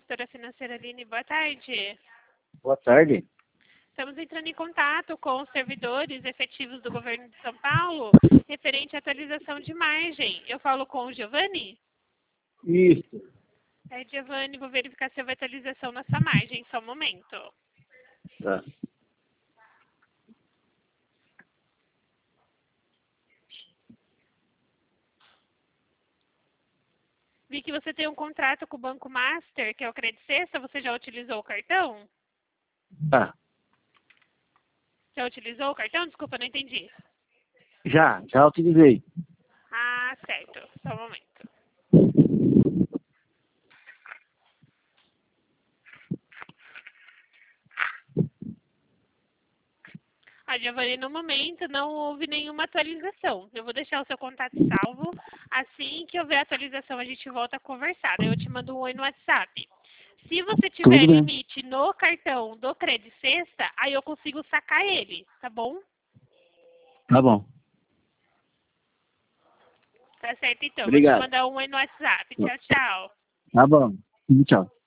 consultora financeira Aline, boa tarde. Boa tarde. Estamos entrando em contato com os servidores efetivos do governo de São Paulo, referente à atualização de margem. Eu falo com o Giovanni? Isso. Giovanni, vou verificar se houve atualização na sua margem, só um momento. Tá. Vi que você tem um contrato com o Banco Master, que é o Credit Sexta. Você já utilizou o cartão? Tá. Já utilizou o cartão? Desculpa, não entendi. Já utilizei. Ah, certo. Só um momento. Giovanni, no momento não houve nenhuma atualização. Eu vou deixar o seu contato salvo. Assim que houver atualização, a gente volta a conversar. Eu te mando um oi no WhatsApp. Se você tiver limite no cartão do Credit Sexta, aí eu consigo sacar ele, tá bom? Tá bom. Tá certo, então. Obrigado. Vou te mandar um oi no WhatsApp. Tchau, tchau. Tá bom. Tchau.